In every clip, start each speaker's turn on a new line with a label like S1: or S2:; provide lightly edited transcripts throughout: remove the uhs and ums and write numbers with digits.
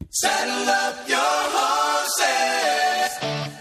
S1: Saddle up your horses.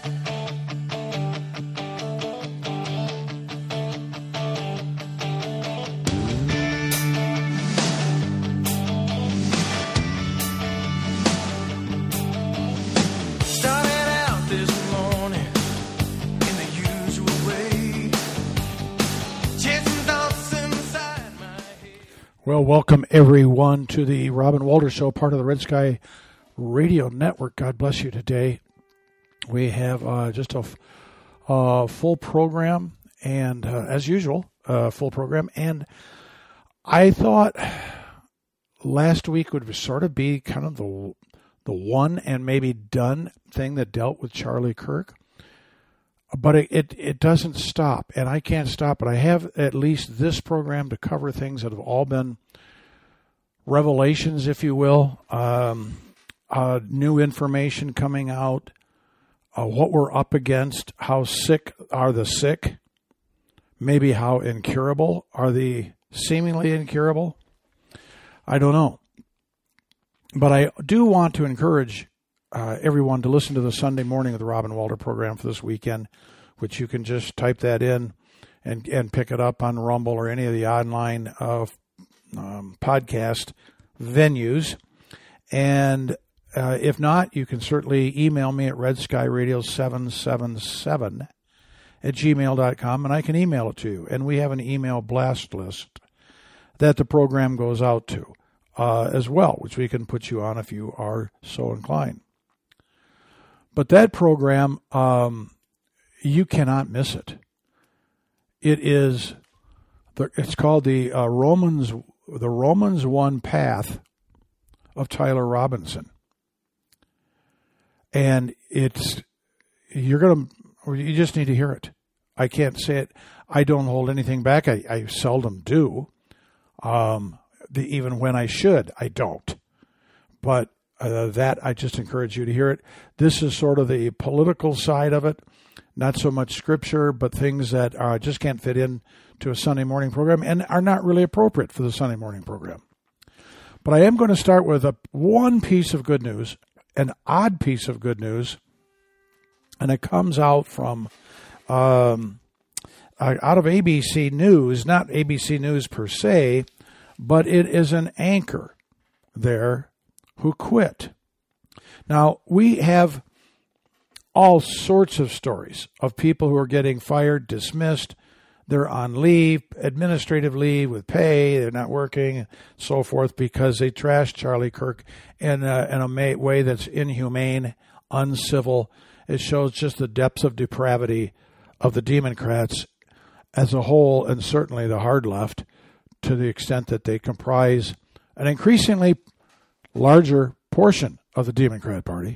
S1: Started out this morning in the usual way, chasing thoughts inside my head.
S2: Well, welcome everyone to the Robin Walter Show, part of the Red Sky Radio Network. God bless you today. We have just a full program, and as usual, full program. And I thought last week would sort of be kind of the one and maybe done thing that dealt with Charlie Kirk. But it doesn't stop, and I can't stop. But I have at least this program to cover things that have all been revelations, if you will, new information coming out, what we're up against, how sick are the sick, maybe how incurable are the seemingly incurable. I don't know. But I do want to encourage everyone to listen to the Sunday morning of the Robin Walter program for this weekend, which you can just type that in and pick it up on Rumble or any of the online podcast venues. And if not, you can certainly email me at redskyradio777 at gmail.com, and I can email it to you. And we have an email blast list that the program goes out to as well, which we can put you on if you are so inclined. But that program, you cannot miss it. It's called the Romans 1 Path of Tyler Robinson. And you just need to hear it. I can't say it. I don't hold anything back. I seldom do. Even when I should, I don't. But that, I just encourage you to hear it. This is sort of the political side of it. Not so much scripture, but things that just can't fit in to a Sunday morning program and are not really appropriate for the Sunday morning program. But I am going to start with one piece of good news, an odd piece of good news, and it comes out from out of ABC News, not ABC News per se, but it is an anchor there who quit. Now, we have all sorts of stories of people who are getting fired, dismissed, they're on leave, administrative leave with pay, they're not working, so forth, because they trashed Charlie Kirk in a way that's inhumane, uncivil. It shows just the depths of depravity of the Democrats as a whole, and certainly the hard left, to the extent that they comprise an increasingly larger portion of the Democrat Party.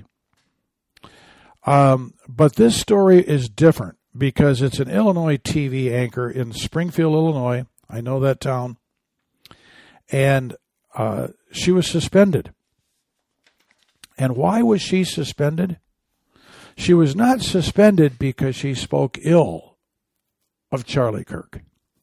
S2: But this story is different because it's an Illinois TV anchor in Springfield, Illinois. I know that town. And she was suspended. And why was she suspended? She was not suspended because she spoke ill of Charlie Kirk.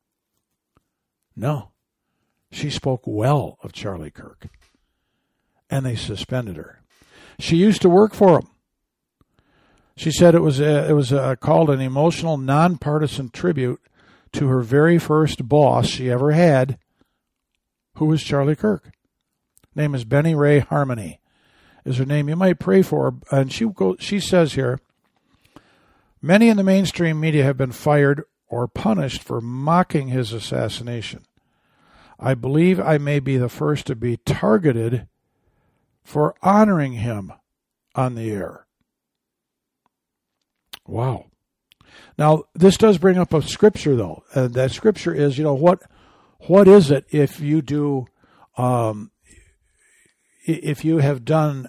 S2: No. She spoke well of Charlie Kirk. And they suspended her. She used to work for him. She said it was called an emotional, nonpartisan tribute to her very first boss she ever had, who was Charlie Kirk. Name is Benny Ray Harmony, is her name. You might pray for her. And she says here, many in the mainstream media have been fired or punished for mocking his assassination. I believe I may be the first to be targeted for honoring him on the air. Wow. Now, this does bring up a scripture, though. And that scripture is, what is it if you do, if you have done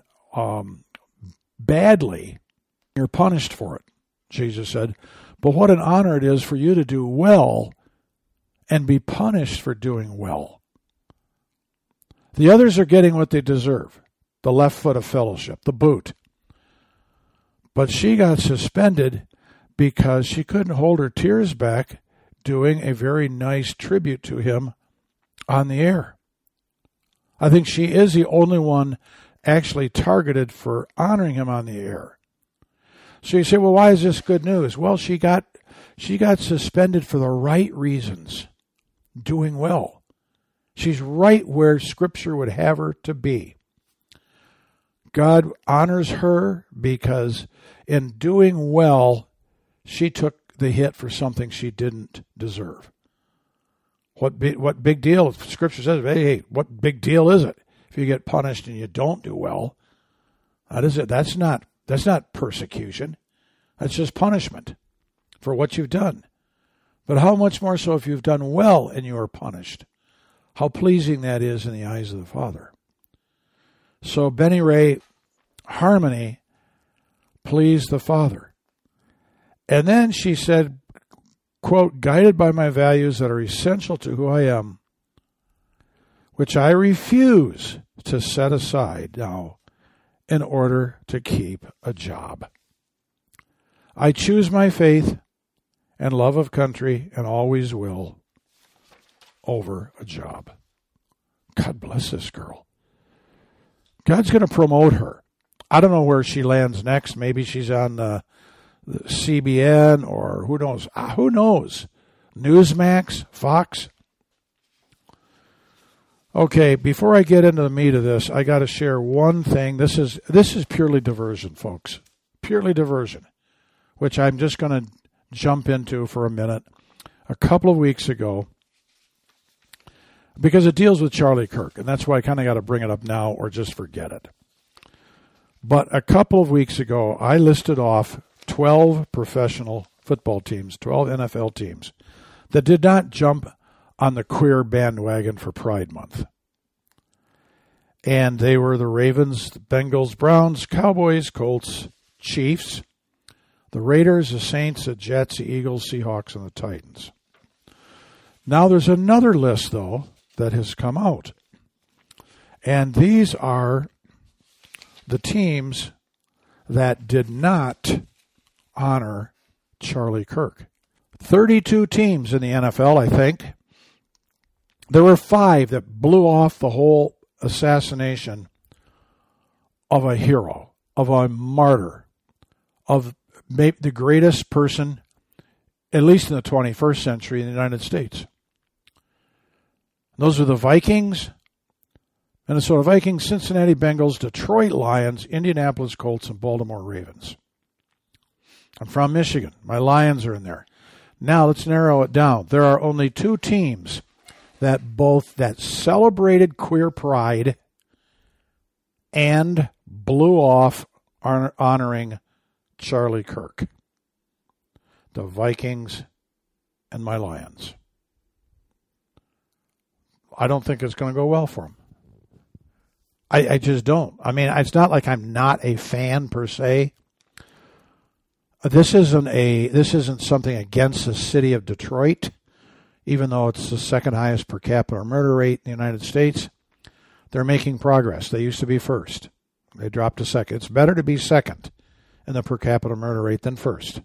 S2: badly, you're punished for it, Jesus said. But what an honor it is for you to do well and be punished for doing well. The others are getting what they deserve, the left foot of fellowship, the boot. But she got suspended because she couldn't hold her tears back doing a very nice tribute to him on the air. I think she is the only one actually targeted for honoring him on the air. So you say, well, why is this good news? Well, she got suspended for the right reasons, doing well. She's right where Scripture would have her to be. God honors her because in doing well, she took the hit for something she didn't deserve. What big deal? Scripture says, hey, what big deal is it if you get punished and you don't do well? That is it. That's not persecution. That's just punishment for what you've done. But how much more so if you've done well and you are punished? How pleasing that is in the eyes of the Father. So Benny Ray Harmony pleased the Father. And then she said, quote, guided by my values that are essential to who I am, which I refuse to set aside now in order to keep a job. I choose my faith and love of country and always will over a job. God bless this girl. God's going to promote her. I don't know where she lands next. Maybe she's on the CBN or who knows? Who knows? Newsmax, Fox. Okay, before I get into the meat of this, I got to share one thing. This is purely diversion, folks. Purely diversion, which I'm just going to jump into for a minute. A couple of weeks ago, because it deals with Charlie Kirk, and that's why I kind of got to bring it up now or just forget it. But a couple of weeks ago, I listed off 12 professional football teams, 12 NFL teams, that did not jump on the queer bandwagon for Pride Month. And they were the Ravens, the Bengals, Browns, Cowboys, Colts, Chiefs, the Raiders, the Saints, the Jets, the Eagles, Seahawks, and the Titans. Now there's another list, though, that has come out. And these are the teams that did not honor Charlie Kirk. 32 teams in the NFL, I think. There were 5 that blew off the whole assassination of a hero, of a martyr, of maybe the greatest person, at least in the 21st century, in the United States. Those are the Vikings, Minnesota Vikings, Cincinnati Bengals, Detroit Lions, Indianapolis Colts, and Baltimore Ravens. I'm from Michigan. My Lions are in there. Now let's narrow it down. There are only 2 teams that celebrated queer pride and blew off honoring Charlie Kirk. The Vikings and my Lions. I don't think it's going to go well for them. I just don't. I mean, it's not like I'm not a fan per se. This isn't something against the city of Detroit, even though it's the second highest per capita murder rate in the United States. They're making progress. They used to be first. They dropped to second. It's better to be second in the per capita murder rate than first,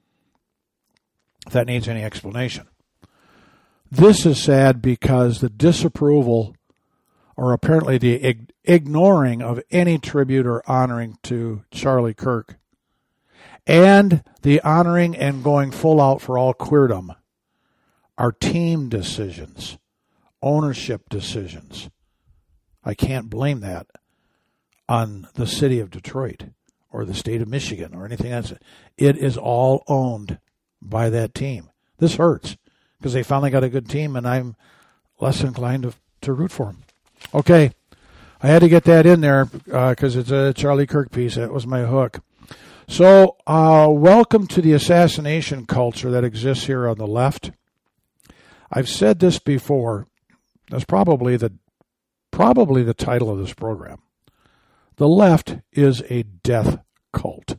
S2: if that needs any explanation. This is sad because the disapproval, or apparently the ignoring of any tribute or honoring to Charlie Kirk, and the honoring and going full out for all queerdom, are team decisions, ownership decisions. I can't blame that on the city of Detroit or the state of Michigan or anything else. It is all owned by that team. This hurts because they finally got a good team, and I'm less inclined to root for them. Okay, I had to get that in there because it's a Charlie Kirk piece. That was my hook. So, welcome to the assassination culture that exists here on the left. I've said this before. That's probably the title of this program. The left is a death cult.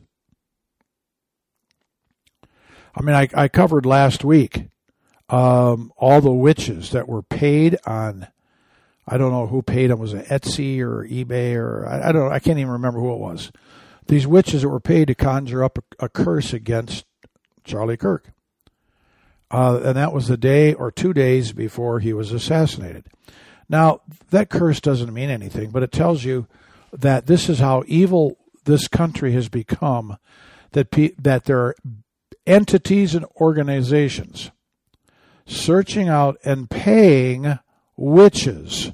S2: I mean, I covered last week all the witches that were paid on, I don't know who paid them. Was it Etsy or eBay or I don't know. I can't even remember who it was. These witches that were paid to conjure up a curse against Charlie Kirk. And that was the day or 2 days before he was assassinated. Now, that curse doesn't mean anything, but it tells you that this is how evil this country has become, that there are entities and organizations searching out and paying witches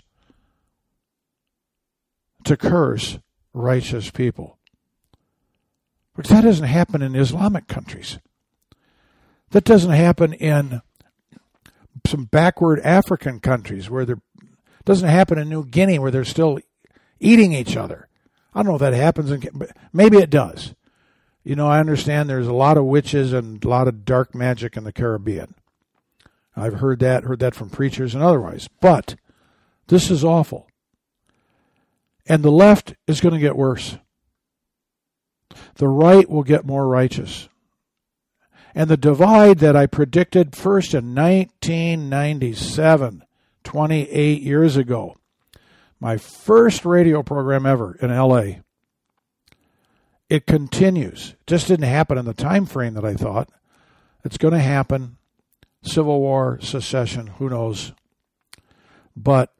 S2: to curse righteous people. Because that doesn't happen in Islamic countries. That doesn't happen in some backward African countries where there doesn't happen in New Guinea where they're still eating each other. I don't know if that happens, but maybe it does. You know, I understand there's a lot of witches and a lot of dark magic in the Caribbean. I've heard that from preachers and otherwise. But this is awful. And the left is going to get worse. The right will get more righteous. And the divide that I predicted first in 1997, 28 years ago, my first radio program ever in L.A., it continues. It just didn't happen in the time frame that I thought. It's going to happen. Civil War, secession, who knows? But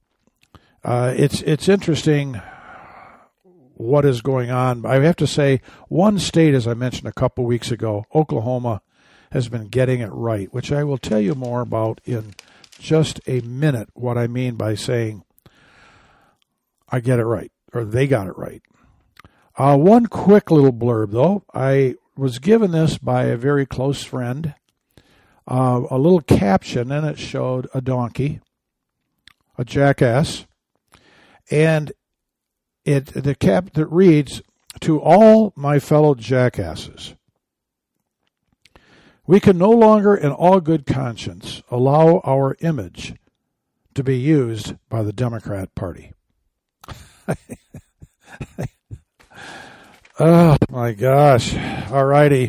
S2: it's interesting what is going on. I have to say, one state, as I mentioned a couple weeks ago, Oklahoma, has been getting it right, which I will tell you more about in just a minute, what I mean by saying I get it right, or they got it right. One quick little blurb, though. I was given this by a very close friend, a little caption, and it showed a donkey, a jackass, and the cap that reads, "To all my fellow jackasses, we can no longer in all good conscience allow our image to be used by the Democrat Party." Oh, my gosh. All righty.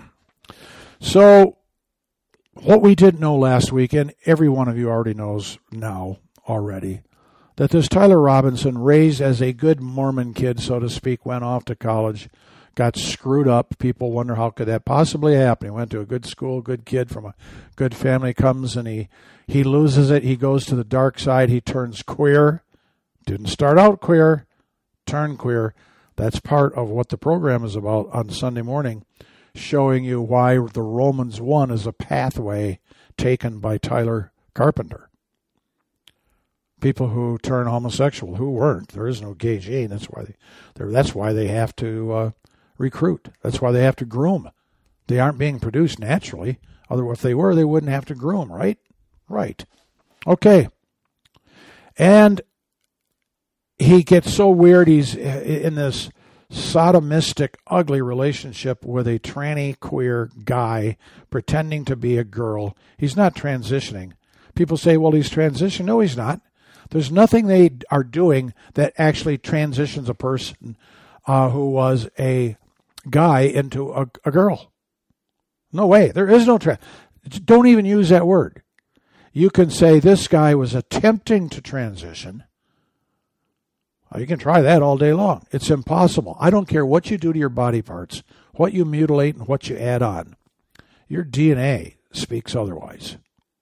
S2: So, what we didn't know last week, and every one of you already knows now already, that this Tyler Robinson, raised as a good Mormon kid, so to speak, went off to college, got screwed up. People wonder how could that possibly happen. He went to a good school, good kid from a good family, comes and he loses it. He goes to the dark side. He turns queer. Didn't start out queer, turned queer. That's part of what the program is about on Sunday morning, showing you why the Romans 1 is a pathway taken by Tyler Carpenter. People who turn homosexual, who weren't. There is no gay gene. That's why they have to recruit. That's why they have to groom. They aren't being produced naturally. Otherwise, if they were, they wouldn't have to groom, right? Right. Okay. And he gets so weird. He's in this sodomistic, ugly relationship with a tranny queer guy pretending to be a girl. He's not transitioning. People say, well, he's transitioning. No, he's not. There's nothing they are doing that actually transitions a person who was a guy into a girl. No way. There is no don't even use that word. You can say this guy was attempting to transition. You can try that all day long. It's impossible. I don't care what you do to your body parts, what you mutilate and what you add on. Your DNA speaks otherwise.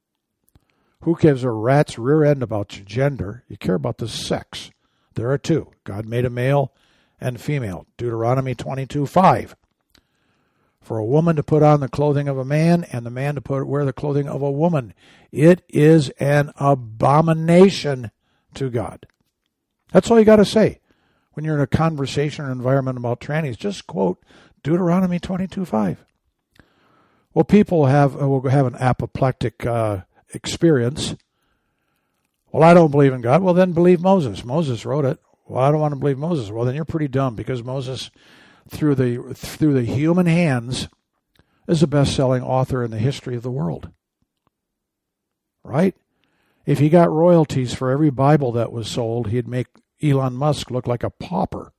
S2: Who gives a rat's rear end about your gender? You care about the sex. There are two. God made a male and female. Deuteronomy 22:5. For a woman to put on the clothing of a man and the man to wear the clothing of a woman. It is an abomination to God. That's all you got to say when you're in a conversation or environment about trannies. Just quote Deuteronomy 22:5. Well, people will have an apoplectic experience. Well, I don't believe in God. Well, then believe Moses. Moses wrote it. Well, I don't want to believe Moses. Well, then you're pretty dumb, because Moses, through the human hands, is the best-selling author in the history of the world. Right? If he got royalties for every Bible that was sold, he'd make Elon Musk look like a pauper.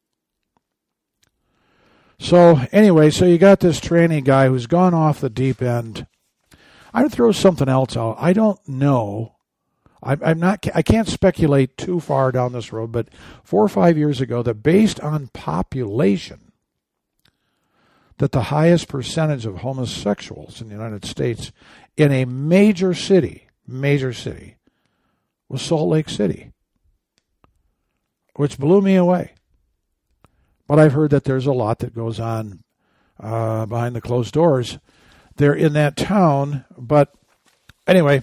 S2: So anyway, so you got this tranny guy who's gone off the deep end. I'd throw something else out. I don't know. I can't speculate too far down this road, but 4 or 5 years ago, that based on population, that the highest percentage of homosexuals in the United States in a major city, was Salt Lake City. which blew me away. But I've heard that there's a lot that goes on behind the closed doors there in that town. But anyway,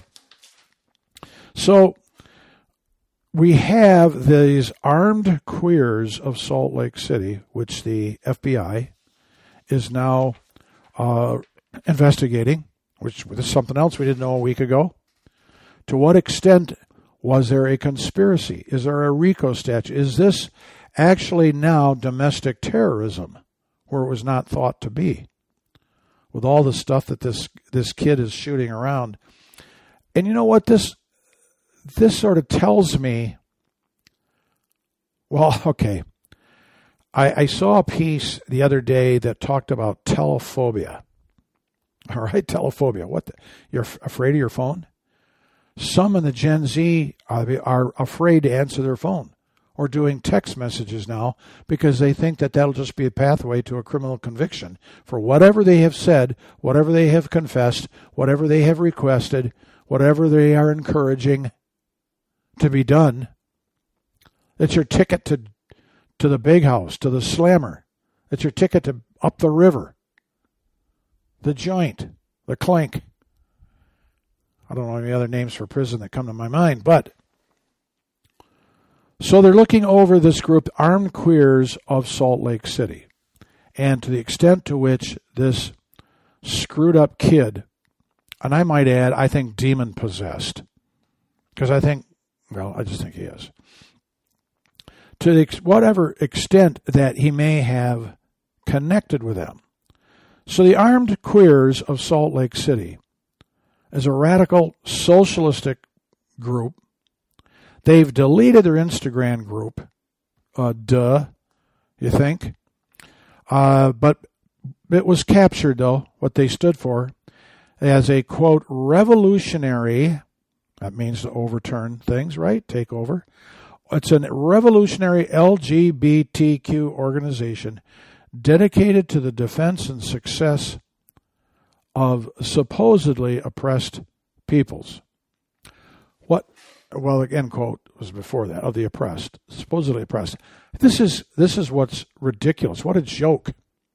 S2: so we have these armed queers of Salt Lake City, which the FBI is now investigating, which is something else we didn't know a week ago. To what extent was there a conspiracy? Is there a RICO statute? Is this actually now domestic terrorism, where it was not thought to be, with all the stuff that this kid is shooting around? And you know what? This sort of tells me, well, okay, I saw a piece the other day that talked about telephobia. All right, telephobia. What? You're afraid of your phone? Some in the Gen Z are afraid to answer their phone or doing text messages now because they think that that'll just be a pathway to a criminal conviction for whatever they have said, whatever they have confessed, whatever they have requested, whatever they are encouraging to be done. It's your ticket to the big house, to the slammer. It's your ticket to up the river, the joint, the clink. I don't know any other names for prison that come to my mind, but so they're looking over this group, Armed Queers of Salt Lake City, and to the extent to which this screwed up kid, and I might add, I think demon possessed, because I just think he is, to whatever extent that he may have connected with them. So the Armed Queers of Salt Lake City is a radical socialistic group. They've deleted their Instagram group. You think? But it was captured, though, what they stood for, as a, quote, revolutionary, that means to overturn things, right? Take over. It's a revolutionary LGBTQ organization dedicated to the defense and success of supposedly oppressed peoples. What? Well, end quote was before that, of the oppressed, supposedly oppressed. This is what's ridiculous. What a joke.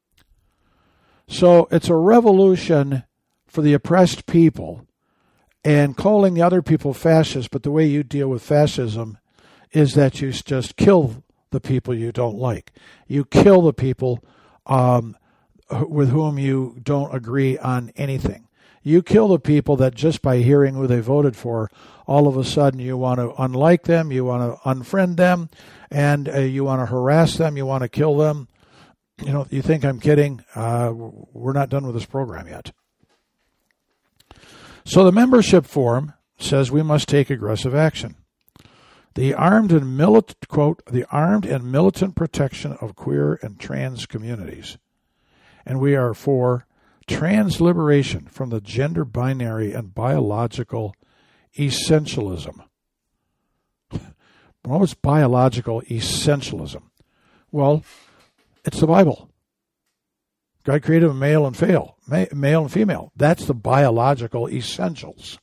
S2: So it's a revolution for the oppressed people and calling the other people fascist, but the way you deal with fascism is that you just kill the people you don't like. You kill the people with whom you don't agree on anything. You kill the people that just by hearing who they voted for, all of a sudden you want to unlike them, you want to unfriend them, and you want to harass them, you want to kill them. You know, you think I'm kidding? We're not done with this program yet. So the membership form says we must take aggressive action. The armed and militant protection of queer and trans communities. And we are for trans liberation from the gender binary and biological essentialism. What was biological essentialism? Well, it's the Bible. God created a male and female. That's the biological essentials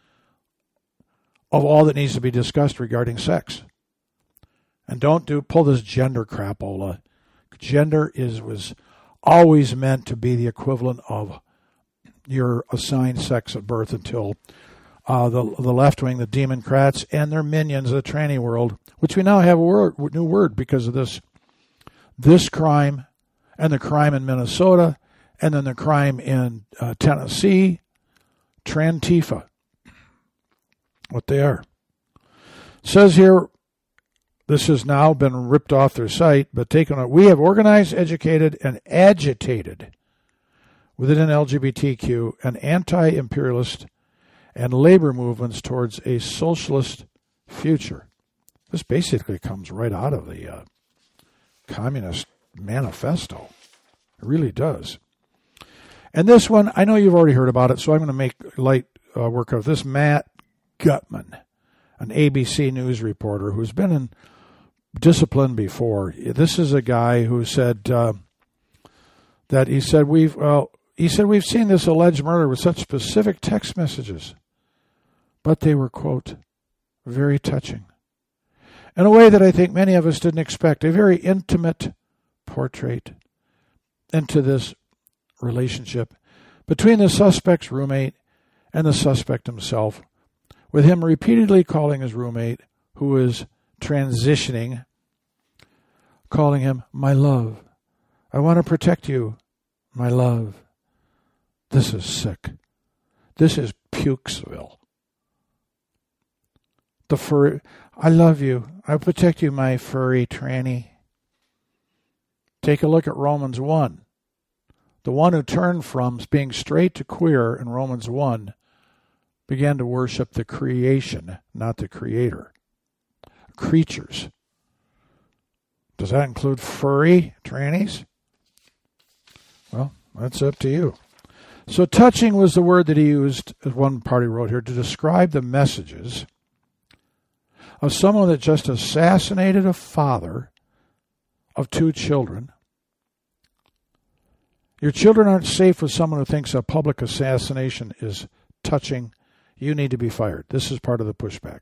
S2: of all that needs to be discussed regarding sex. And don't pull this gender crapola. Gender was always meant to be the equivalent of your assigned sex at birth until the left wing, the Democrats, and their minions, the tranny world, which we now have a new word because of this crime and the crime in Minnesota and then the crime in Tennessee, Trantifa. What they are. It says here, this has now been ripped off their site, but taken on. We have organized, educated, and agitated within LGBTQ and anti-imperialist and labor movements towards a socialist future. This basically comes right out of the Communist Manifesto. It really does. And this one, I know you've already heard about it, so I'm going to make light work of this. Matt Gutman, an ABC News reporter who's been in discipline before. This is a guy who said we've seen this alleged murder with such specific text messages, but they were, quote, very touching. in a way that I think many of us didn't expect, a very intimate portrait into this relationship between the suspect's roommate and the suspect himself, with him repeatedly calling his roommate, who is transitioning, calling him, my love. I want to protect you, my love. This is sick. This is Pukesville. The furry, I love you. I protect you, my furry tranny. Take a look at Romans 1. The one who turned from being straight to queer in Romans 1 began to worship the creation, not the creator. Creatures. Does that include furry trannies? Well, that's up to you. So touching was the word that he used, as one party wrote here, to describe the messages of someone that just assassinated a father of 2 children. Your children aren't safe with someone who thinks a public assassination is touching. You need to be fired. This is part of the pushback.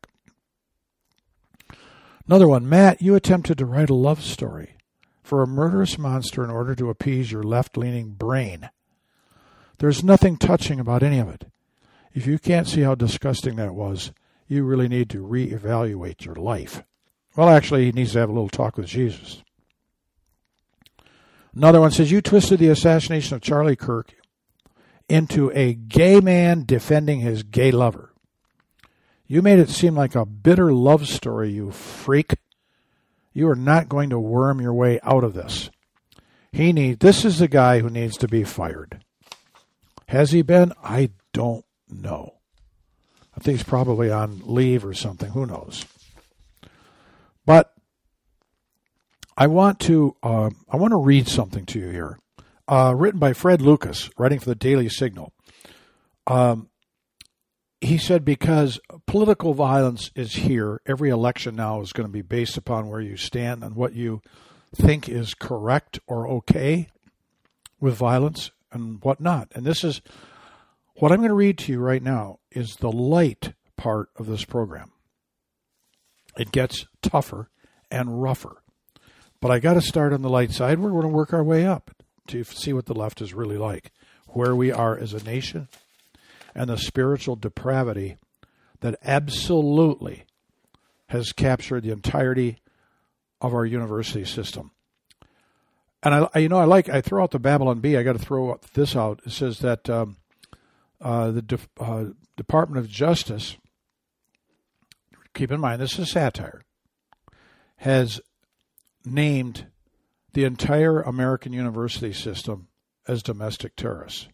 S2: Another one, Matt, you attempted to write a love story for a murderous monster in order to appease your left-leaning brain. There's nothing touching about any of it. If you can't see how disgusting that was, you really need to reevaluate your life. Well, actually, he needs to have a little talk with Jesus. Another one says, you twisted the assassination of Charlie Kirk into a gay man defending his gay lover. You made it seem like a bitter love story, you freak. You are not going to worm your way out of this. This is the guy who needs to be fired. Has he been? I don't know. I think he's probably on leave or something. Who knows? But I want to read something to you here, written by Fred Lucas, writing for the Daily Signal. He said, because political violence is here, every election now is going to be based upon where you stand and what you think is correct or okay with violence and whatnot. And this is what I'm going to read to you right now is the light part of this program. It gets tougher and rougher. But I got to start on the light side. We're going to work our way up to see what the left is really like, where we are as a nation, and the spiritual depravity that absolutely has captured the entirety of our university system. And I throw out the Babylon Bee. I got to throw this out. It says that the Department of Justice, keep in mind this is satire, has named the entire American university system as domestic terrorists.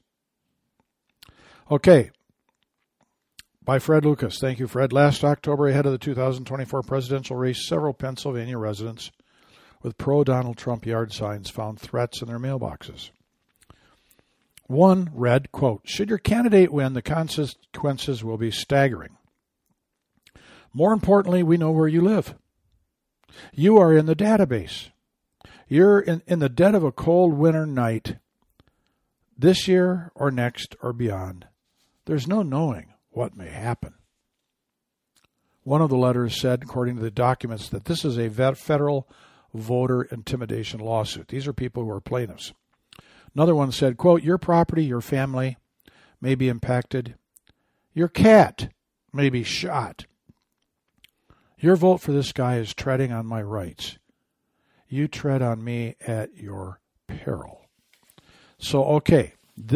S2: Okay. By Fred Lucas. Thank you, Fred. Last October, ahead of the 2024 presidential race, several Pennsylvania residents with pro-Donald Trump yard signs found threats in their mailboxes. One read, quote, should your candidate win, the consequences will be staggering. More importantly, we know where you live. You are in the database. You're in the dead of a cold winter night, this year or next or beyond. There's no knowing what may happen. One of the letters said, according to the documents, that this is a federal voter intimidation lawsuit. These are people who are plaintiffs. Another one said, quote, your property, your family may be impacted. Your cat may be shot. Your vote for this guy is treading on my rights. You tread on me at your peril. So, okay,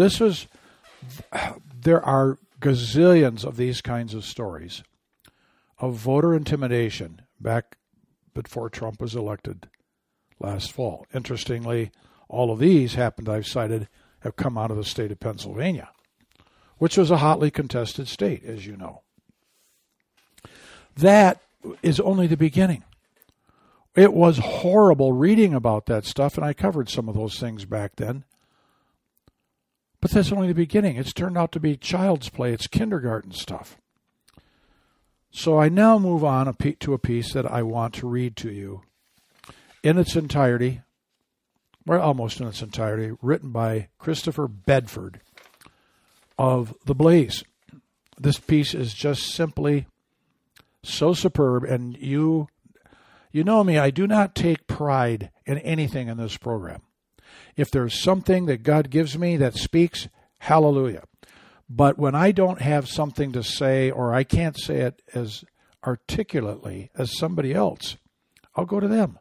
S2: there are gazillions of these kinds of stories of voter intimidation back before Trump was elected last fall. Interestingly, all of these I've cited, have come out of the state of Pennsylvania, which was a hotly contested state, as you know. That is only the beginning. It was horrible reading about that stuff, and I covered some of those things back then. But that's only the beginning. It's turned out to be child's play. It's kindergarten stuff. So I now move on to a piece that I want to read to you in its entirety, or almost in its entirety, written by Christopher Bedford of The Blaze. This piece is just simply so superb, and You know me, I do not take pride in anything in this program. If there's something that God gives me that speaks, hallelujah. But when I don't have something to say, or I can't say it as articulately as somebody else, I'll go to them.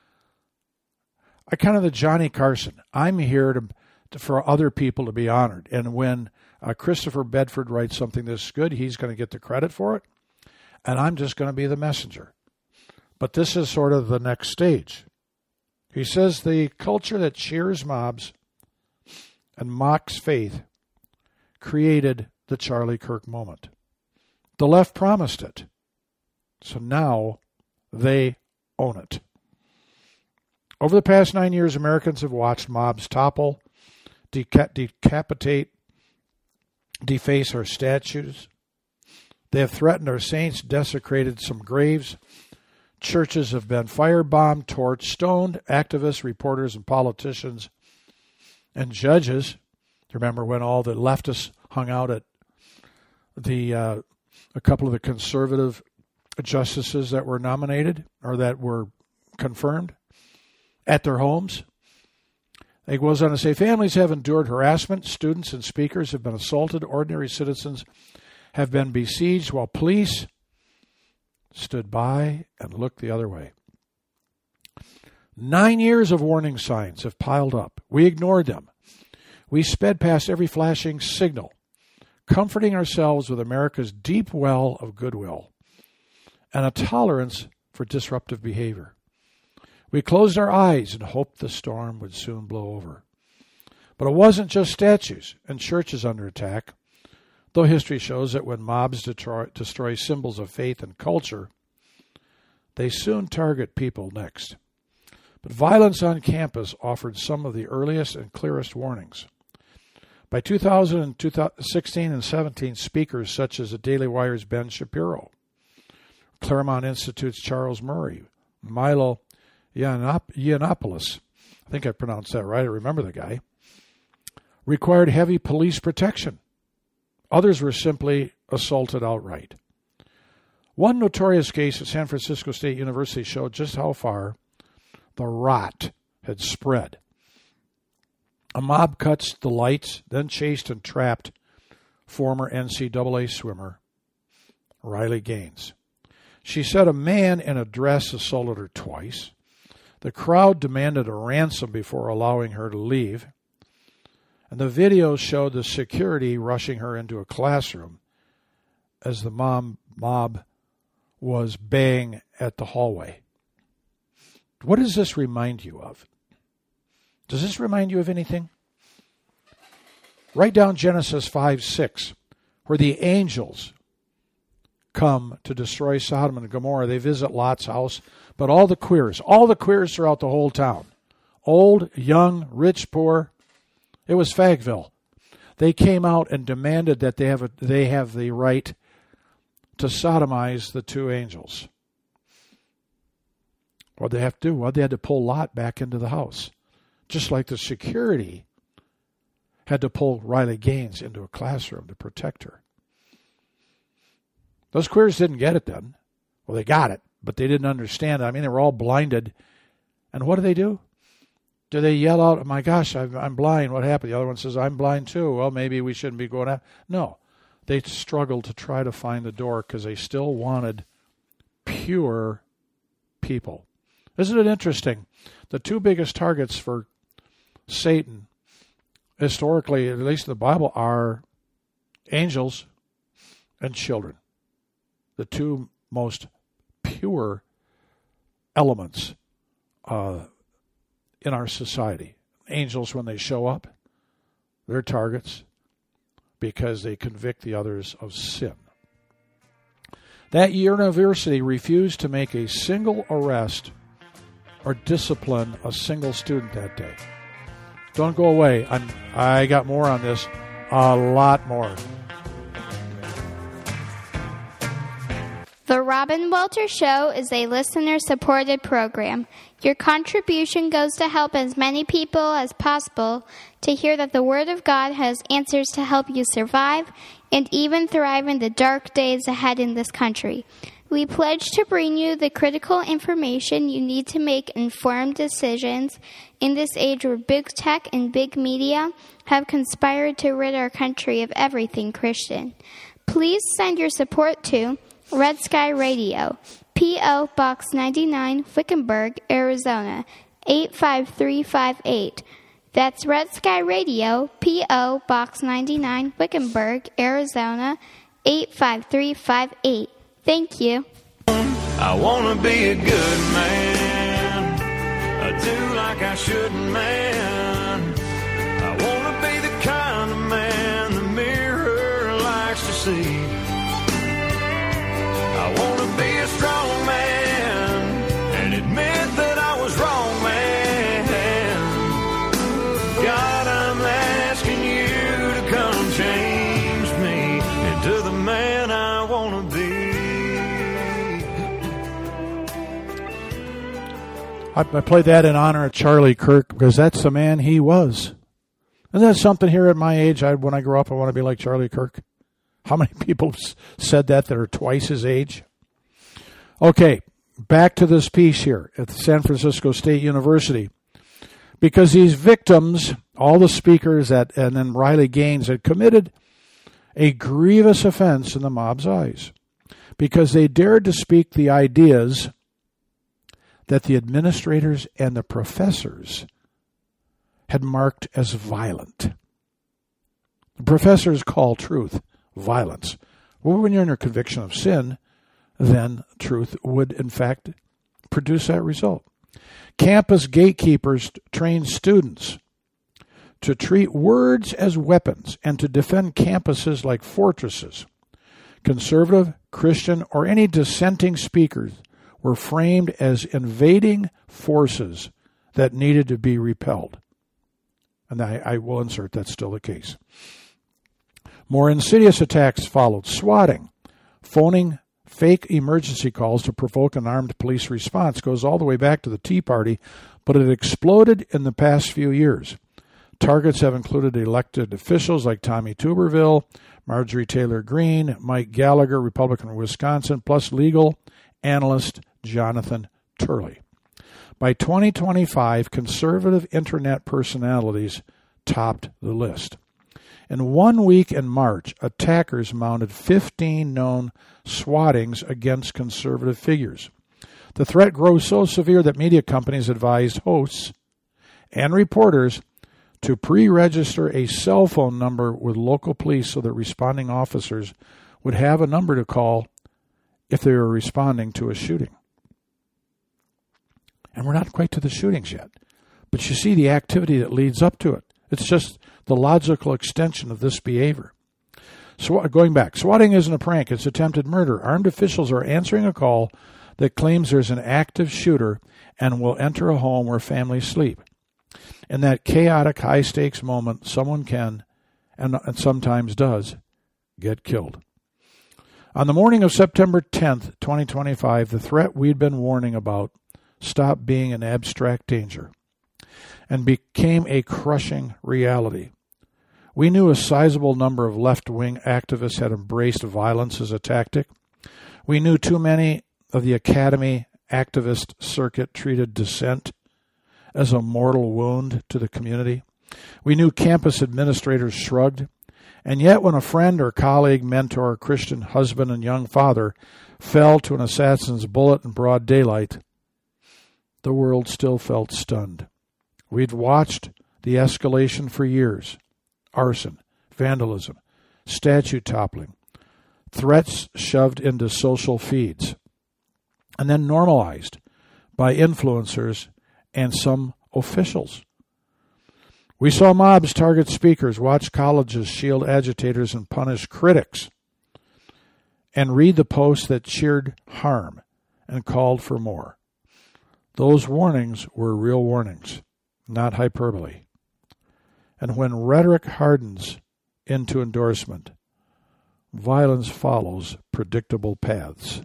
S2: I kind of the Johnny Carson. I'm here for other people to be honored. And when Christopher Bedford writes something this good, he's going to get the credit for it. And I'm just going to be the messenger. But this is sort of the next stage. He says the culture that cheers mobs and mocks faith created the Charlie Kirk moment. The left promised it. So now they own it. Over the past 9 years, Americans have watched mobs topple, decapitate, deface our statues. They have threatened our saints, desecrated some graves. Churches have been firebombed, torched, stoned. Activists, reporters, and politicians and judges. Remember when all the leftists hung out at a couple of the conservative justices that were nominated or that were confirmed at their homes? It goes on to say, families have endured harassment. Students and speakers have been assaulted. Ordinary citizens have been besieged while police stood by and looked the other way. 9 years of warning signs have piled up. We ignored them. We sped past every flashing signal, comforting ourselves with America's deep well of goodwill and a tolerance for disruptive behavior. We closed our eyes and hoped the storm would soon blow over. But it wasn't just statues and churches under attack, though history shows that when mobs destroy symbols of faith and culture, they soon target people next. But violence on campus offered some of the earliest and clearest warnings. By 2016 and 17, speakers such as the Daily Wire's Ben Shapiro, Claremont Institute's Charles Murray, Milo Yiannopoulos, I think I pronounced that right, I remember the guy, required heavy police protection. Others were simply assaulted outright. One notorious case at San Francisco State University showed just how far the rot had spread. A mob cuts the lights, then chased and trapped former NCAA swimmer Riley Gaines. She said a man in a dress assaulted her twice. The crowd demanded a ransom before allowing her to leave. And the video showed the security rushing her into a classroom as the mob was baying at the hallway. What does this remind you of? Does this remind you of anything? Write down Genesis 5:6, where the angels come to destroy Sodom and Gomorrah. They visit Lot's house, but all the queers throughout the whole town, old, young, rich, poor, it was Fagville. They came out and demanded that they have the right to sodomize the two angels. What did they have to do? Well, they had to pull Lot back into the house. Just like the security had to pull Riley Gaines into a classroom to protect her. Those queers didn't get it then. Well, they got it, but they didn't understand it. I mean, they were all blinded. And what do? Do they yell out, oh my gosh, I'm blind, what happened? The other one says, I'm blind too. Well, maybe we shouldn't be going out. No, they struggled to try to find the door because they still wanted pure people. Isn't it interesting? The two biggest targets for Satan, historically, at least in the Bible, are angels and children. The two most pure elements in our society. Angels, when they show up, they're targets because they convict the others of sin. That university refused to make a single arrest or discipline a single student that day. Don't go away. I got more on this, a lot more.
S3: The Robin Walter Show is a listener-supported program. Your contribution goes to help as many people as possible to hear that the Word of God has answers to help you survive and even thrive in the dark days ahead in this country. We pledge to bring you the critical information you need to make informed decisions in this age where big tech and big media have conspired to rid our country of everything Christian. Please send your support to Red Sky Radio, P.O. Box 99, Wickenburg, Arizona, 85358. That's Red Sky Radio, P.O. Box 99, Wickenburg, Arizona, 85358. Thank you.
S1: I want to be a good man. I do like I shouldn't, man. I want to be the kind of man the mirror likes to see. I want to be a strong man and admit that I was wrong, man. God, I'm asking you to come change me into the man I want to be.
S2: I played that in honor of Charlie Kirk because that's the man he was. And that's something here at my age. When I grow up, I want to be like Charlie Kirk. How many people said that are twice his age? Okay, back to this piece here at the San Francisco State University. Because these victims, all the speakers and then Riley Gaines had committed a grievous offense in the mob's eyes. Because they dared to speak the ideas that the administrators and the professors had marked as violent. The professors call truth violence. Well, when you're under conviction of sin, then truth would, in fact, produce that result. Campus gatekeepers train students to treat words as weapons and to defend campuses like fortresses. Conservative, Christian, or any dissenting speakers were framed as invading forces that needed to be repelled. And I will insert that's still the case. More insidious attacks followed. Swatting, phoning fake emergency calls to provoke an armed police response, goes all the way back to the Tea Party, but it exploded in the past few years. Targets have included elected officials like Tommy Tuberville, Marjorie Taylor Greene, Mike Gallagher, Republican of Wisconsin, plus legal analyst Jonathan Turley. By 2025, conservative internet personalities topped the list. In 1 week in March, attackers mounted 15 known swattings against conservative figures. The threat grows so severe that media companies advised hosts and reporters to pre-register a cell phone number with local police so that responding officers would have a number to call if they were responding to a shooting. And we're not quite to the shootings yet. But you see the activity that leads up to it. It's just the logical extension of this behavior. Going back, swatting isn't a prank. It's attempted murder. Armed officials are answering a call that claims there's an active shooter and will enter a home where families sleep. In that chaotic, high-stakes moment, someone can, and sometimes does, get killed. On the morning of September 10th, 2025, the threat we'd been warning about stopped being an abstract danger and became a crushing reality. We knew a sizable number of left-wing activists had embraced violence as a tactic. We knew too many of the academy activist circuit treated dissent as a mortal wound to the community. We knew campus administrators shrugged. And yet when a friend or colleague, mentor, Christian husband, and young father fell to an assassin's bullet in broad daylight, the world still felt stunned. We'd watched the escalation for years. Arson, vandalism, statue toppling, threats shoved into social feeds, and then normalized by influencers and some officials. We saw mobs target speakers, watch colleges shield agitators and punish critics, and read the posts that cheered harm and called for more. Those warnings were real warnings, not hyperbole. And when rhetoric hardens into endorsement, violence follows predictable paths.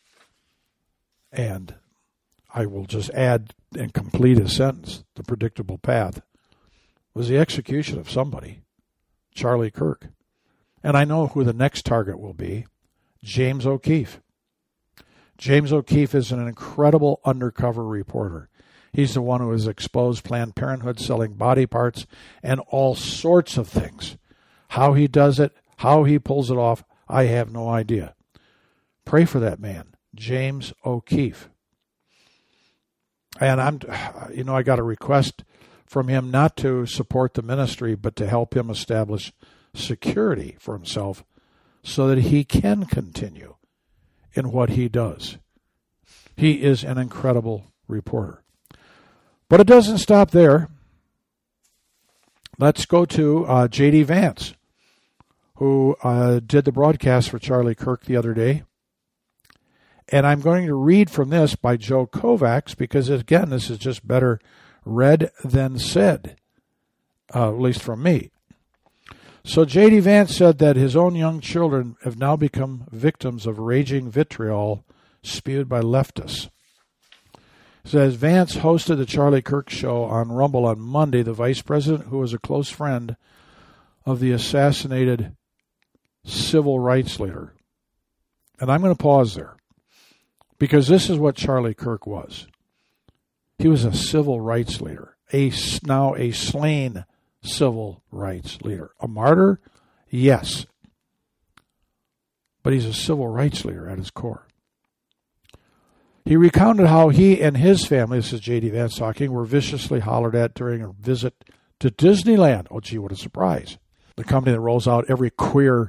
S2: And I will just add and complete a sentence. The predictable path was the execution of somebody, Charlie Kirk. And I know who the next target will be, James O'Keefe. James O'Keefe is an incredible undercover reporter. He's the one who has exposed Planned Parenthood selling body parts and all sorts of things. How he does it, how he pulls it off, I have no idea. Pray for that man, James O'Keefe. And I got a request from him not to support the ministry, but to help him establish security for himself so that he can continue in what he does. He is an incredible reporter. But it doesn't stop there. Let's go to J.D. Vance, who did the broadcast for Charlie Kirk the other day. And I'm going to read from this by Joe Kovacs because, again, this is just better read than said, at least from me. So J.D. Vance said that his own young children have now become victims of raging vitriol spewed by leftists. Says Vance hosted the Charlie Kirk show on Rumble on Monday. The vice president, who was a close friend of the assassinated civil rights leader. And I'm going to pause there because this is what Charlie Kirk was. He was a civil rights leader, now a slain civil rights leader. A martyr? Yes. But he's a civil rights leader at his core. He recounted how he and his family, this is J.D. Vance talking, were viciously hollered at during a visit to Disneyland. Oh, gee, what a surprise. The company that rolls out every queer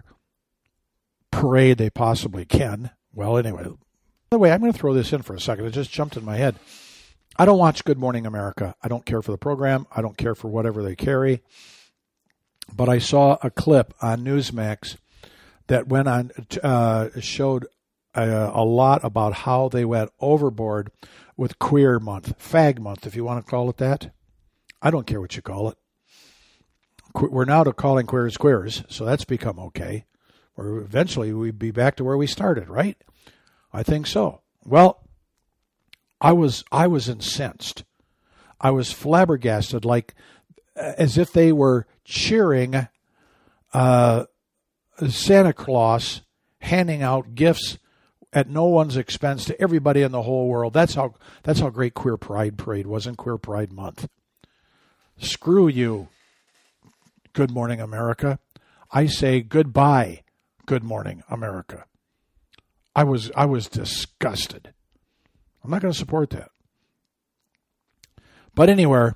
S2: parade they possibly can. Well, anyway. By the way, I'm going to throw this in for a second. It just jumped in my head. I don't watch Good Morning America. I don't care for the program. I don't care for whatever they carry. But I saw a clip on Newsmax that went on, showed a lot about how they went overboard with Queer Month, Fag Month, if you want to call it that. I don't care what you call it. We're now calling queers queers, so that's become okay. Or eventually we'd be back to where we started, right? I think so. Well, I was incensed. I was flabbergasted, like as if they were cheering Santa Claus handing out gifts at no one's expense to everybody in the whole world. That's how great Queer Pride Parade was in Queer Pride Month. Screw you, Good Morning America. I say goodbye, Good Morning America. I was disgusted. I'm not going to support that. But anyway,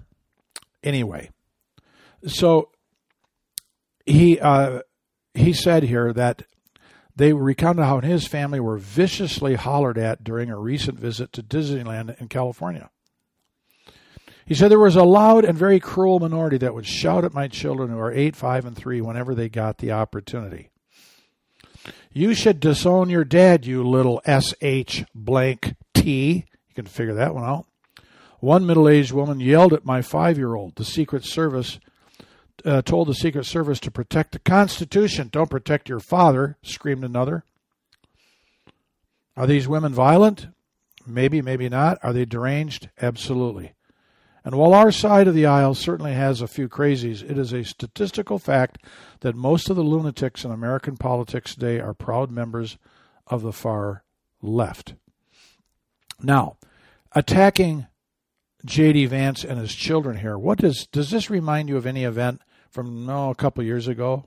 S2: so he said here that they recounted how his family were viciously hollered at during a recent visit to Disneyland in California. He said there was a loud and very cruel minority that would shout at my children who are 8, 5, and 3 whenever they got the opportunity. You should disown your dad, you little SH blank T. You can figure that one out. One middle-aged woman yelled at my 5-year-old. The Secret Service told the Secret Service to protect the Constitution. Don't protect your father, screamed another. Are these women violent? Maybe, maybe not. Are they deranged? Absolutely. And while our side of the aisle certainly has a few crazies, it is a statistical fact that most of the lunatics in American politics today are proud members of the far left. Now, attacking J.D. Vance and his children here, does this remind you of any event from a couple years ago?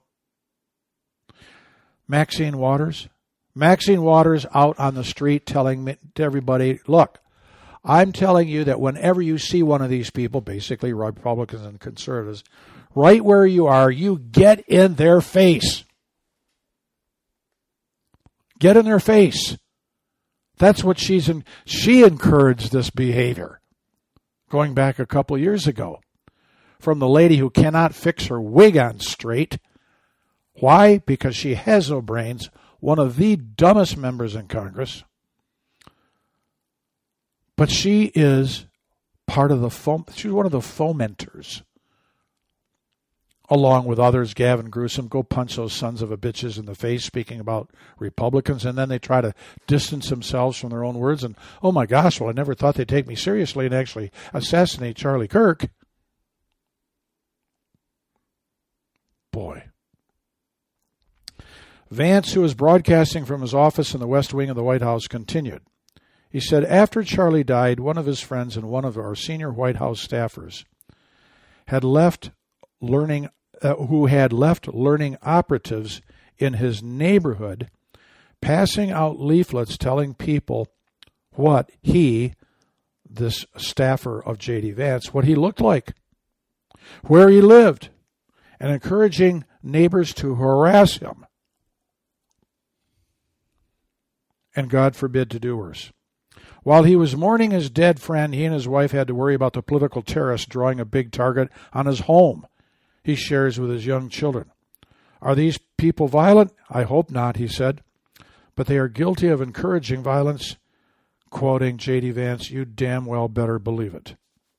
S2: Maxine Waters? Maxine Waters out on the street telling to everybody, look, I'm telling you that whenever you see one of these people, basically Republicans and conservatives, right where you are, you get in their face. Get in their face. That's what she encouraged this behavior going back a couple years ago from the lady who cannot fix her wig on straight. Why? Because she has no brains, one of the dumbest members in Congress. But she is part of she's one of the fomenters, along with others, Gavin Newsom, go punch those sons of a bitches in the face, speaking about Republicans, and then they try to distance themselves from their own words, and, oh my gosh, well, I never thought they'd take me seriously and actually assassinate Charlie Kirk. Boy. Vance, who was broadcasting from his office in the West Wing of the White House, continued. He said, after Charlie died, one of his friends and one of our senior White House staffers who had left learning operatives in his neighborhood, passing out leaflets telling people what he, this staffer of J.D. Vance, what he looked like, where he lived, and encouraging neighbors to harass him. And God forbid to do worse. While he was mourning his dead friend, he and his wife had to worry about the political terrorist drawing a big target on his home he shares with his young children. Are these people violent? I hope not, he said. But they are guilty of encouraging violence. Quoting J.D. Vance, you damn well better believe it.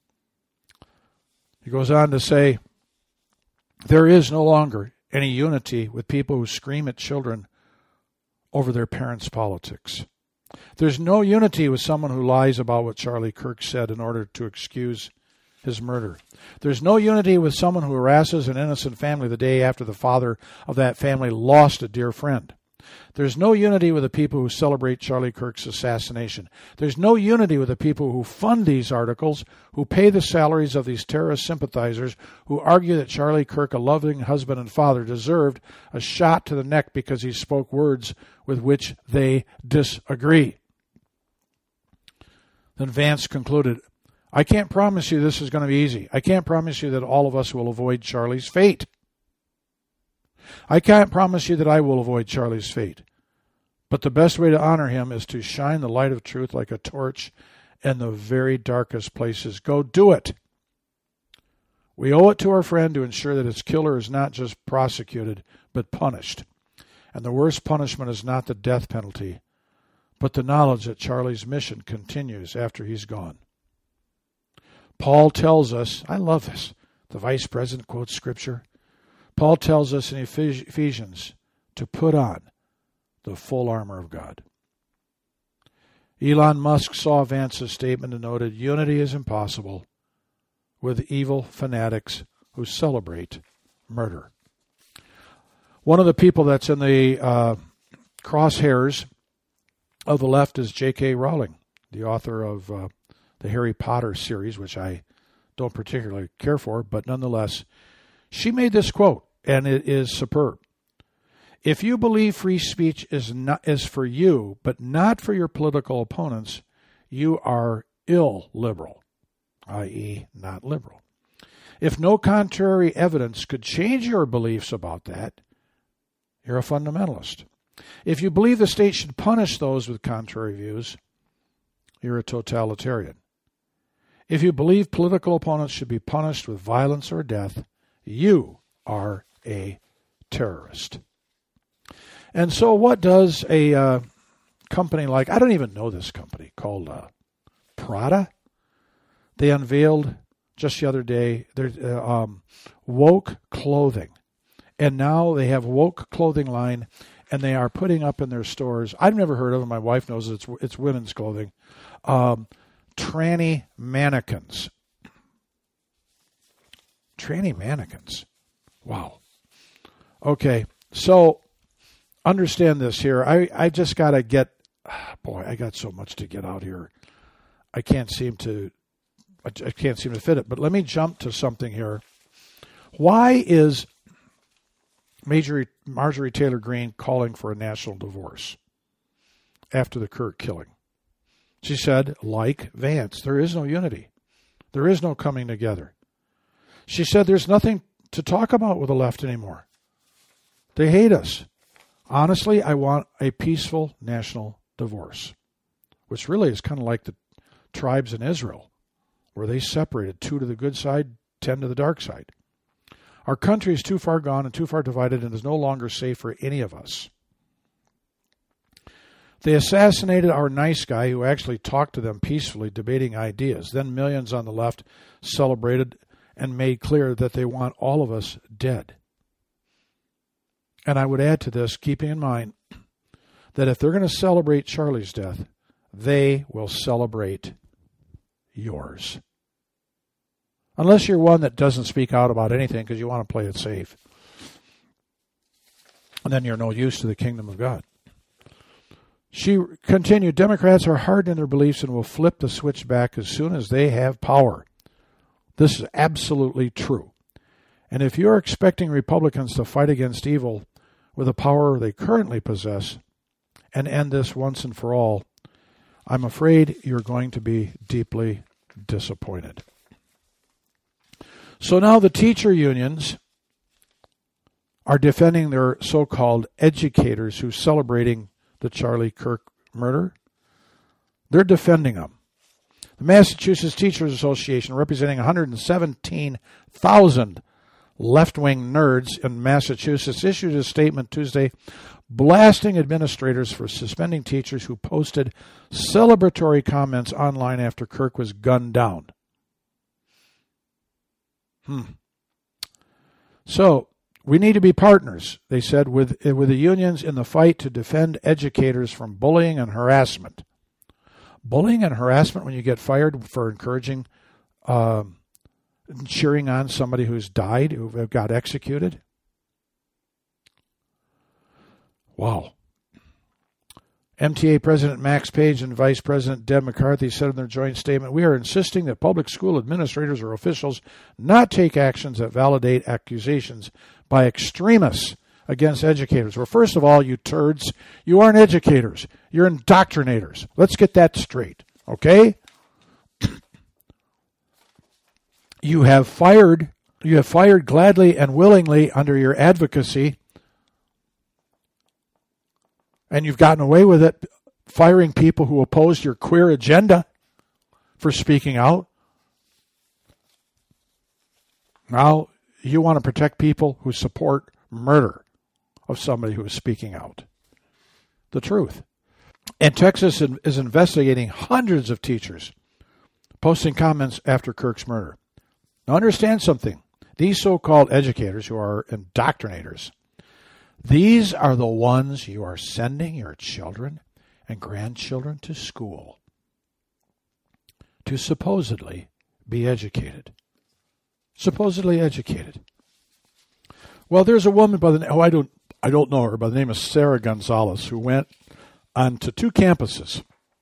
S2: He goes on to say, there is no longer any unity with people who scream at children over their parents' politics. There's no unity with someone who lies about what Charlie Kirk said in order to excuse his murder. There's no unity with someone who harasses an innocent family the day after the father of that family lost a dear friend. There's no unity with the people who celebrate Charlie Kirk's assassination. There's no unity with the people who fund these articles, who pay the salaries of these terrorist sympathizers, who argue that Charlie Kirk, a loving husband and father, deserved a shot to the neck because he spoke words with which they disagree. Then Vance concluded, I can't promise you this is going to be easy. I can't promise you that all of us will avoid Charlie's fate. I can't promise you that I will avoid Charlie's fate. But the best way to honor him is to shine the light of truth like a torch in the very darkest places. Go do it. We owe it to our friend to ensure that his killer is not just prosecuted, but punished. And the worst punishment is not the death penalty, but the knowledge that Charlie's mission continues after he's gone. Paul tells us, I love this, the vice president quotes scripture. Paul tells us in Ephesians to put on the full armor of God. Elon Musk saw Vance's statement and noted, unity is impossible with evil fanatics who celebrate murder. One of the people that's in the crosshairs of the left is J.K. Rowling, the author of the Harry Potter series, which I don't particularly care for, but nonetheless, she made this quote, and it is superb. If you believe free speech is for you, but not for your political opponents, you are illiberal, i.e., not liberal. If no contrary evidence could change your beliefs about that, you're a fundamentalist. If you believe the state should punish those with contrary views, you're a totalitarian. If you believe political opponents should be punished with violence or death, you are a terrorist. And so what does a company like, I don't even know this company, called Prada? They unveiled just the other day their woke clothing. And now they have woke clothing line, and they are putting up in their stores, I've never heard of them, my wife knows it's women's clothing, tranny mannequins. Tranny mannequins. Wow. Okay, so understand this here. I just got to get, I got so much to get out here. I can't seem to fit it. But let me jump to something here. Why is Marjorie Taylor Greene calling for a national divorce after the Kirk killing? She said, like Vance, there is no unity. There is no coming together. She said there's nothing to talk about with the left anymore. They hate us. Honestly, I want a peaceful national divorce, which really is kind of like the tribes in Israel, where they separated 2 to the good side, 10 to the dark side. Our country is too far gone and too far divided and is no longer safe for any of us. They assassinated our nice guy who actually talked to them peacefully, debating ideas. Then millions on the left celebrated and made clear that they want all of us dead. And I would add to this, keeping in mind that if they're going to celebrate Charlie's death, they will celebrate yours. Unless you're one that doesn't speak out about anything because you want to play it safe. And then you're no use to the kingdom of God. She continued, Democrats are hardened in their beliefs and will flip the switch back as soon as they have power. This is absolutely true. And if you're expecting Republicans to fight against evil with the power they currently possess and end this once and for all, I'm afraid you're going to be deeply disappointed. So now the teacher unions are defending their so-called educators who are celebrating the Charlie Kirk murder. They're defending them. The Massachusetts Teachers Association, representing 117,000 left-wing nerds in Massachusetts, issued a statement Tuesday blasting administrators for suspending teachers who posted celebratory comments online after Kirk was gunned down. So, we need to be partners, they said, with the unions in the fight to defend educators from bullying and harassment. Bullying and harassment when you get fired for encouraging, cheering on somebody who's died, who got executed. Wow. MTA President Max Page and Vice President Deb McCarthy said in their joint statement, "We are insisting that public school administrators or officials not take actions that validate accusations by extremists against educators." Well, first of all, you turds, you aren't educators. You're indoctrinators. Let's get that straight, okay? You have fired gladly and willingly under your advocacy, and you've gotten away with it, firing people who oppose your queer agenda for speaking out. Now, you want to protect people who support murder of somebody who is speaking out the truth. And Texas is investigating hundreds of teachers posting comments after Kirk's murder. Now, understand something. These so-called educators who are indoctrinators, these are the ones you are sending your children and grandchildren to school to supposedly be educated. Supposedly educated. Well, there's a woman by the name, I don't know her, by the name of Sarah Gonzalez, who went on to two campuses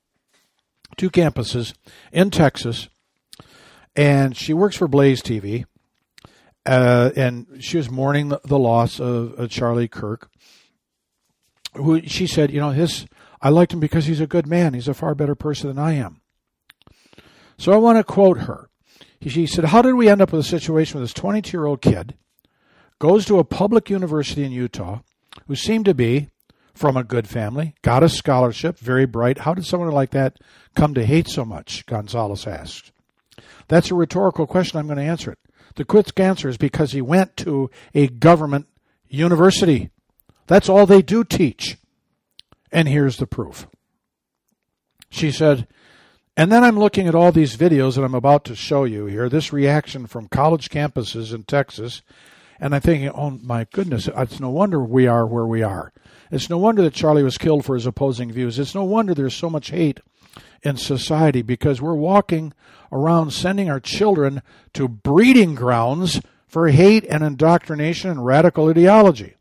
S2: in Texas, and she works for Blaze TV. And she was mourning the loss of Charlie Kirk, who she said, I liked him because he's a good man. He's a far better person than I am. So I want to quote her. She said, "How did we end up with a situation where this 22-year-old kid goes to a public university in Utah who seemed to be from a good family, got a scholarship, very bright. How did someone like that come to hate so much?" Gonzalez asked. That's a rhetorical question. I'm going to answer it. The quick answer is because he went to a government university. That's all they do teach. And here's the proof. She said, and then I'm looking at all these videos that I'm about to show you here, this reaction from college campuses in Texas, and I'm thinking, oh my goodness, it's no wonder we are where we are. It's no wonder that Charlie was killed for his opposing views. It's no wonder there's so much hate in society, because we're walking around sending our children to breeding grounds for hate and indoctrination and radical ideology.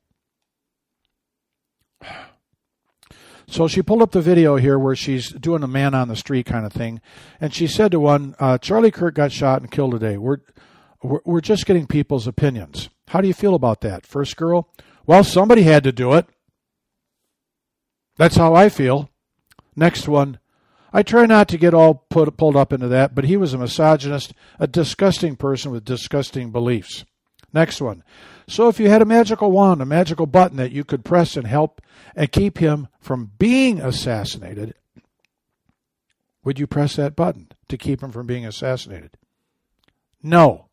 S2: So she pulled up the video here where she's doing a man on the street kind of thing, and she said to one, Charlie Kirk got shot and killed today. We're just getting people's opinions. How do you feel about that? First girl, well, somebody had to do it. That's how I feel. Next one, I try not to get all pulled up into that, but he was a misogynist, a disgusting person with disgusting beliefs. Next one. So if you had a magical wand, a magical button that you could press and help and keep him from being assassinated, would you press that button to keep him from being assassinated? No.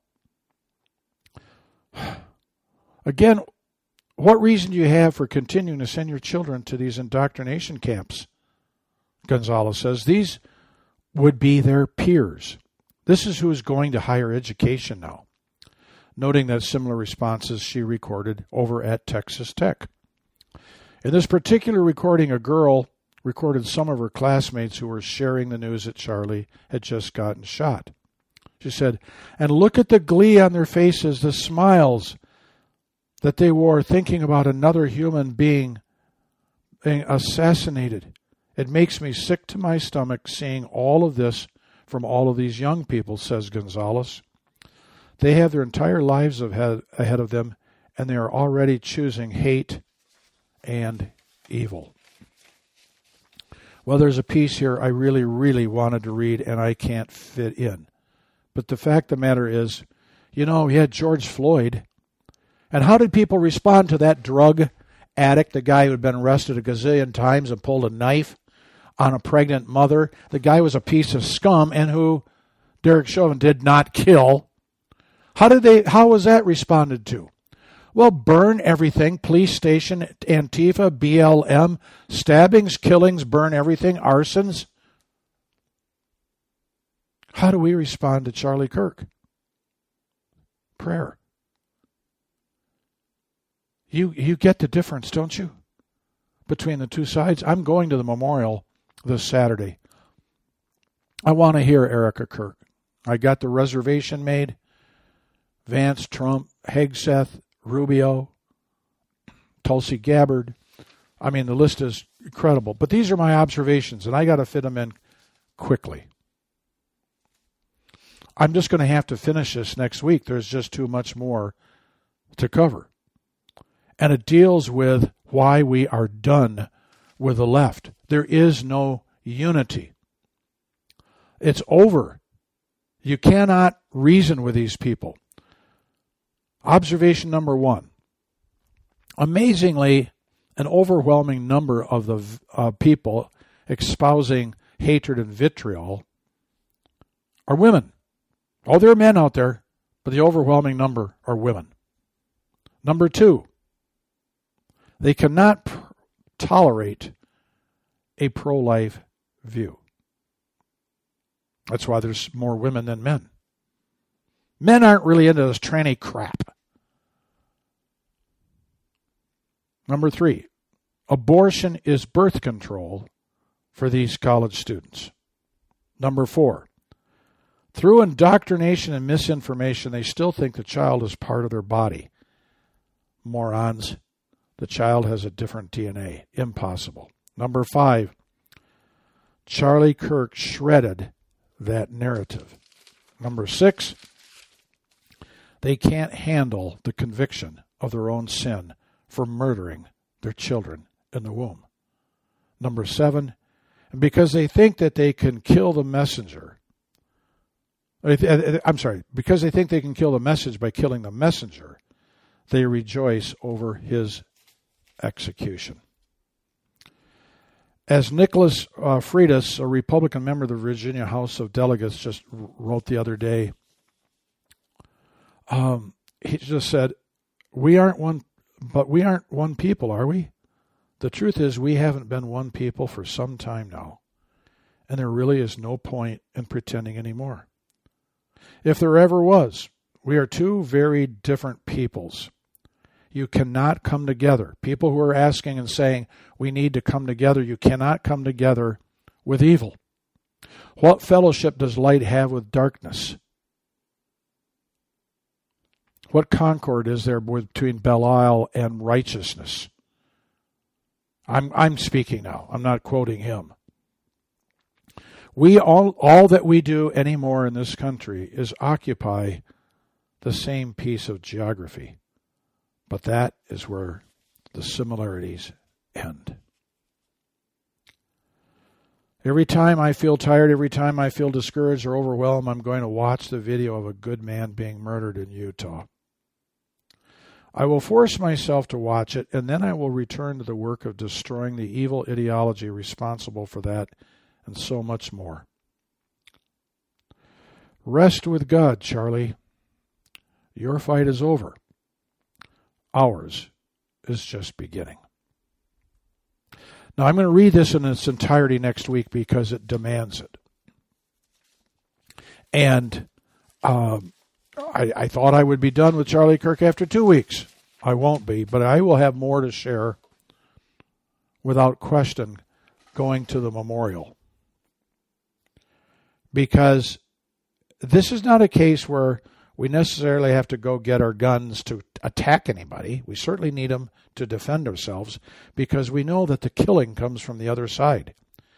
S2: Again, what reason do you have for continuing to send your children to these indoctrination camps? Gonzalez says these would be their peers. This is who is going to higher education now, noting that similar responses she recorded over at Texas Tech. In this particular recording, a girl recorded some of her classmates who were sharing the news that Charlie had just gotten shot. She said, and look at the glee on their faces, the smiles that they wore thinking about another human being assassinated. It makes me sick to my stomach seeing all of this from all of these young people, says Gonzalez. They have their entire lives ahead of them, and they are already choosing hate and evil. Well, there's a piece here I really, really wanted to read, and I can't fit in. But the fact of the matter is, you know, we had George Floyd. And how did people respond to that drug addict, the guy who had been arrested a gazillion times and pulled a knife on a pregnant mother? The guy was a piece of scum and who Derek Chauvin did not kill. How was that responded to? Well, burn everything, police station, Antifa, BLM, stabbings, killings, burn everything, arsons. How do we respond to Charlie Kirk? Prayer. You get the difference, don't you? Between the two sides. I'm going to the memorial this Saturday. I want to hear Erica Kirk. I got the reservation made. Vance, Trump, Hegseth, Rubio, Tulsi Gabbard. I mean, the list is incredible. But these are my observations, and I got to fit them in quickly. I'm just going to have to finish this next week. There's just too much more to cover. And it deals with why we are done with the left. There is no unity. It's over. You cannot reason with these people. Observation number 1. Amazingly, an overwhelming number of the people espousing hatred and vitriol are women. Oh, there are men out there, but the overwhelming number are women. Number 2, they cannot tolerate a pro-life view. That's why there's more women than men. Men aren't really into this tranny crap. Number 3, abortion is birth control for these college students. Number 4, through indoctrination and misinformation, they still think the child is part of their body. Morons. The child has a different DNA. Impossible. Number 5, Charlie Kirk shredded that narrative. Number 6, they can't handle the conviction of their own sin for murdering their children in the womb. Number 7, and because they think that they can kill the messenger. Because they think they can kill the message by killing the messenger, they rejoice over his execution. As Nicholas Freitas, a Republican member of the Virginia House of Delegates, just wrote the other day, he just said, we aren't one people, are we? The truth is we haven't been one people for some time now, and there really is no point in pretending anymore. If there ever was, we are two very different peoples. You cannot come together. People who are asking and saying, we need to come together, you cannot come together with evil. What fellowship does light have with darkness? What concord is there between Belial and righteousness? I'm speaking now. I'm not quoting him. We all that we do anymore in this country is occupy the same piece of geography. But that is where the similarities end. Every time I feel tired, every time I feel discouraged or overwhelmed, I'm going to watch the video of a good man being murdered in Utah. I will force myself to watch it, and then I will return to the work of destroying the evil ideology responsible for that and so much more. Rest with God, Charlie. Your fight is over. Ours is just beginning. Now, I'm going to read this in its entirety next week because it demands it. And I thought I would be done with Charlie Kirk after 2 weeks. I won't be, but I will have more to share without question going to the memorial. Because this is not a case where we necessarily have to go get our guns to attack anybody. We certainly need them to defend ourselves because we know that the killing comes from the other side.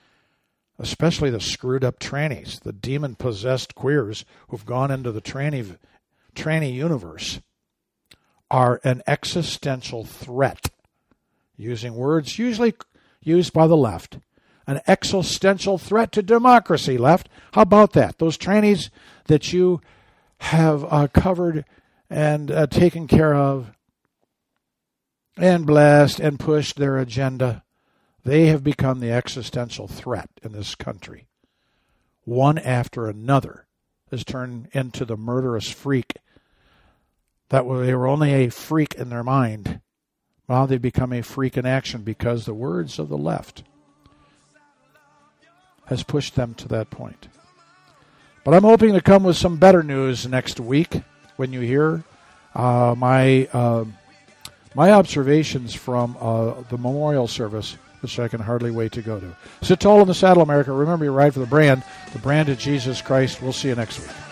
S2: especially the screwed up trannies, the demon-possessed queers who've gone into the tranny universe, are an existential threat. Using words usually used by the left. An existential threat to democracy, left. How about that? Those trannies that you have covered and taken care of and blessed and pushed their agenda, they have become the existential threat in this country. One after another has turned into the murderous freak. They were only a freak in their mind. Now they've become a freak in action because the words of the left has pushed them to that point. But I'm hoping to come with some better news next week when you hear my observations from the memorial service, which I can hardly wait to go to. Sit tall in the saddle, America. Remember, you ride for the brand of Jesus Christ. We'll see you next week.